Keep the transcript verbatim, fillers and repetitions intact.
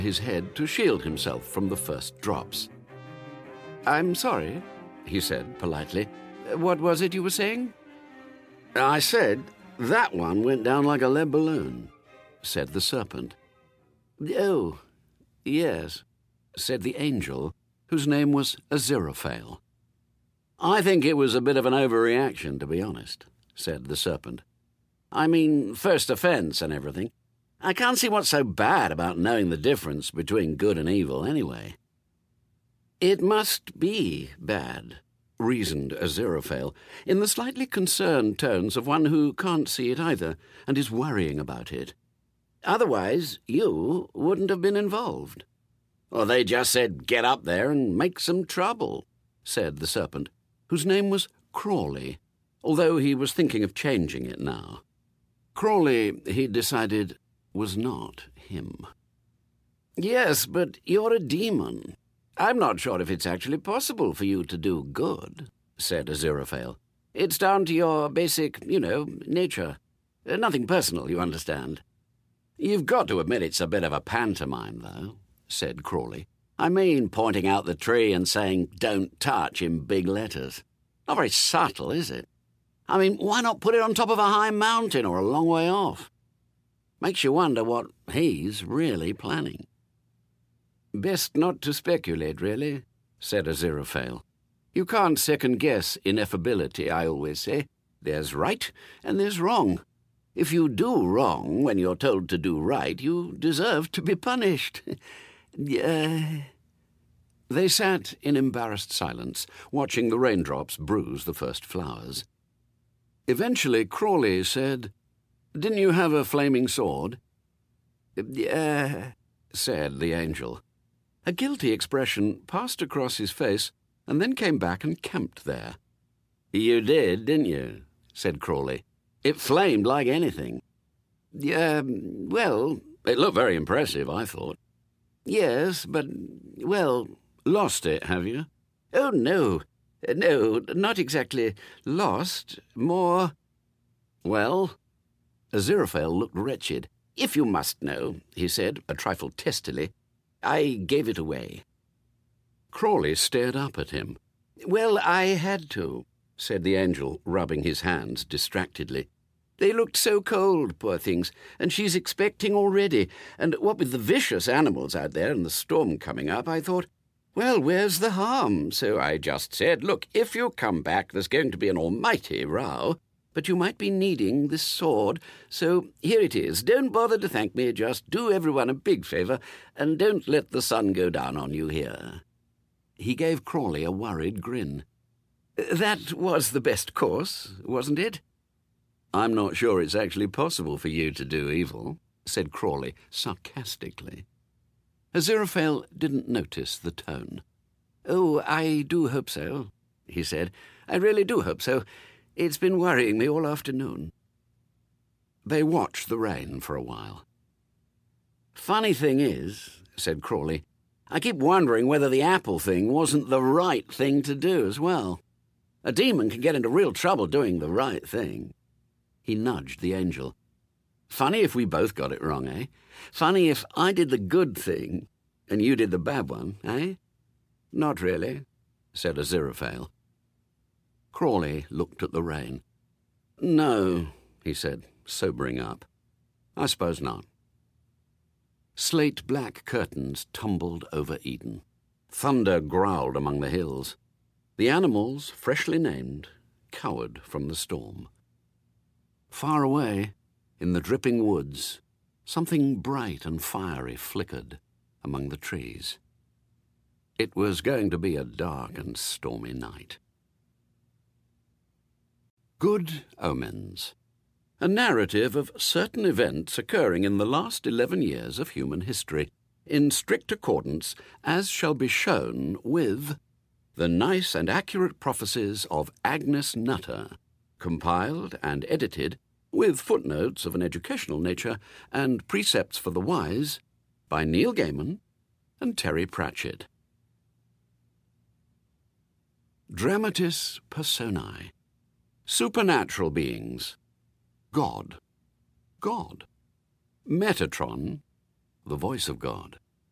his head to shield himself from the first drops. "I'm sorry," he said politely. "What was it you were saying?" "I said that one went down like a lead balloon," said the serpent. "Oh, yes," said the angel, whose name was Aziraphale. "I think it was a bit of an overreaction, to be honest," said the serpent. "I mean, first offence and everything. I can't see what's so bad about knowing the difference between good and evil, anyway." "It must be bad," reasoned Aziraphale, in the slightly concerned tones of one who can't see it either and is worrying about it. "Otherwise, you wouldn't have been involved." "Well, they just said get up there and make some trouble," said the serpent, whose name was Crawley, although he was thinking of changing it now. Crawley, he decided, was not him. "Yes, but you're a demon. I'm not sure if it's actually possible for you to do good," said Aziraphale. "It's down to your basic, you know, nature. Uh, nothing personal, you understand." "You've got to admit it's a bit of a pantomime, though," said Crawley. "I mean, pointing out the tree and saying, 'Don't touch' in big letters. Not very subtle, is it? I mean, why not put it on top of a high mountain or a long way off? Makes you wonder what he's really planning." "Best not to speculate, really," said Aziraphale. "You can't second-guess ineffability, I always say. There's right and there's wrong. If you do wrong when you're told to do right, you deserve to be punished." uh... They sat in embarrassed silence, watching the raindrops bruise the first flowers. Eventually Crawley said, "Didn't you have a flaming sword?" "Uh," said the angel. A guilty expression passed across his face and then came back and camped there. "You did, didn't you?" said Crawley. "It flamed like anything." Uh, well, it looked very impressive, I thought." "Yes, but, well—" "Lost it, have you?" "Oh, no. No, not exactly lost. More—" "Well?" Aziraphale looked wretched. "If you must know," he said, a trifle testily, "I gave it away." Crawley stared up at him. "Well, I had to," said the angel, rubbing his hands distractedly. "They looked so cold, poor things, and she's expecting already, and what with the vicious animals out there and the storm coming up, I thought, well, where's the harm? So I just said, look, if you come back, there's going to be an almighty row, but you might be needing this sword, so here it is. Don't bother to thank me, just do everyone a big favour, and don't let the sun go down on you here." He gave Crawley a worried grin. "That was the best course, wasn't it?" "I'm not sure it's actually possible for you to do evil," said Crawley sarcastically. Aziraphale didn't notice the tone. "Oh, I do hope so," he said. "I really do hope so. It's been worrying me all afternoon." They watched the rain for a while. "Funny thing is," said Crawley, "I keep wondering whether the apple thing wasn't the right thing to do as well. A demon can get into real trouble doing the right thing." He nudged the angel. "Funny if we both got it wrong, eh? Funny if I did the good thing and you did the bad one, eh?" "Not really," said Aziraphale. Crawley looked at the rain. "No," he said, sobering up. "I suppose not." Slate-black curtains tumbled over Eden. Thunder growled among the hills. The animals, freshly named, cowered from the storm. Far away, in the dripping woods, something bright and fiery flickered among the trees. It was going to be a dark and stormy night. Good Omens, a narrative of certain events occurring in the last eleven years of human history, in strict accordance, as shall be shown, with the nice and accurate prophecies of Agnes Nutter, compiled and edited, with footnotes of an educational nature and precepts for the wise, by Neil Gaiman and Terry Pratchett. Dramatis Personae. Supernatural beings. God. God. Metatron, the voice of God.